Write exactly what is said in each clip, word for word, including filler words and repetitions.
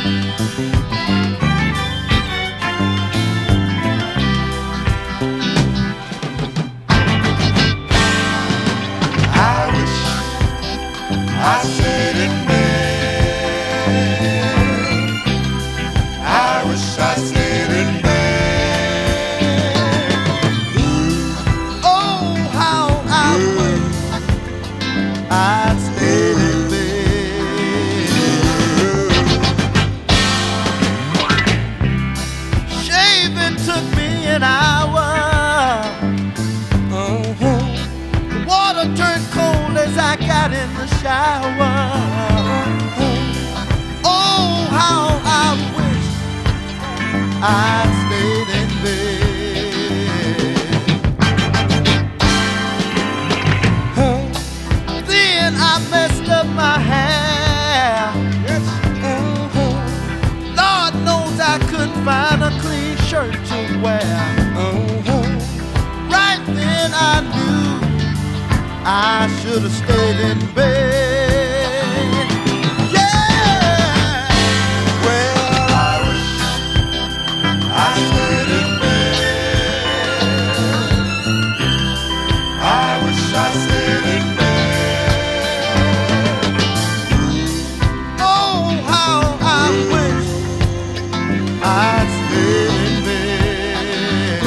I stayed in bed. I wish I stayed in bed. Oh, how I wish I'd stayed in bed. Shaving took me an hour. Uh-huh. The water turned cold as I got in the shower. Oh, how I wish I'd stayed in bed. Then I messed up my hair. Lord knows I couldn't find a clean shirt to wear. Right then I knew I should have stayed in bed. Yeah. Well, I wish I stayed in bed. I wish I stayed in bed. Oh, how I wish I'd stayed in bed.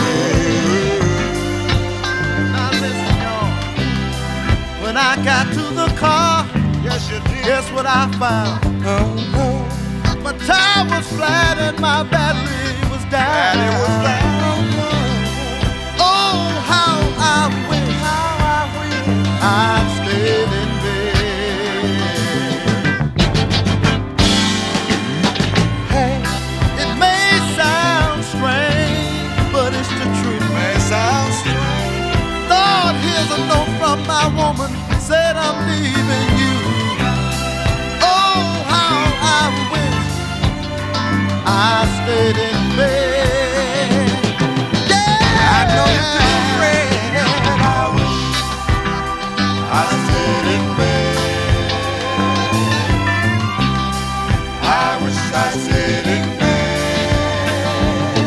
Now listen, y'all. When I got to the car, Yes, you did. guess what I found? My tire was flat and my battery was down. Battery was down. Oh, how I wish, how I wish I'd stayed in bed. Hey, it may sound strange, but it's the truth. May sound strange. Lord, here's a note from my woman, said I'm leaving you. Oh, how I wish I stayed in bed. Yeah, I know you do, friend. I wish I stayed in bed. I wish I stayed in bed.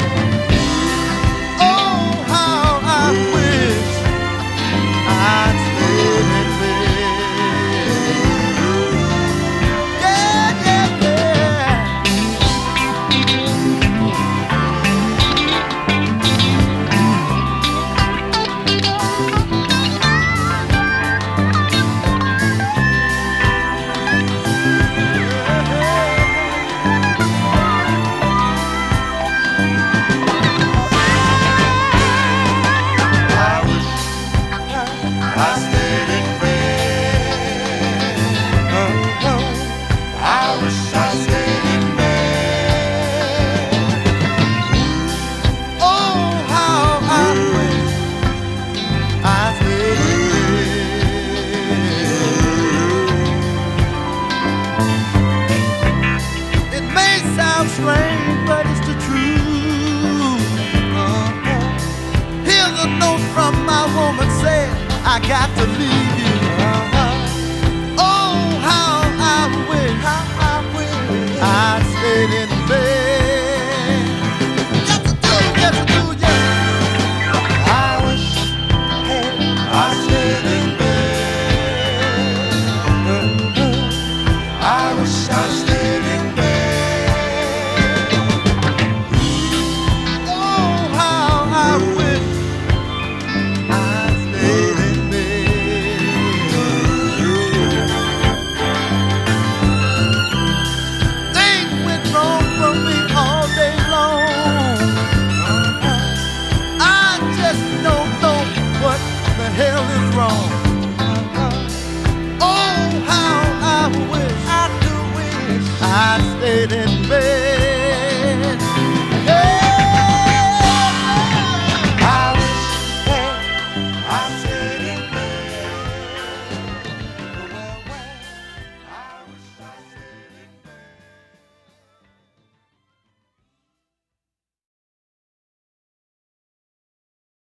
Oh, how I wish I'd stayed in bed. Yeah, yeah, yeah. I wish I stayed in bed. I wish I stayed in bed. Oh, how I wish I stayed in bed. It may sound strange, but it's the truth. Uh-huh. Here's a note from my woman saying I got to leave you. Uh-huh. Oh, how I wish, how I wish I stayed in bed. Yes, I do, yes, I do, yes. I wish I stayed in bed. I wish I stayed in bed. Oh, how I wish I stayed in bed. Things went wrong for me all day long. I just don't know what the hell is wrong. Oh, how I wish, I do wish I stayed in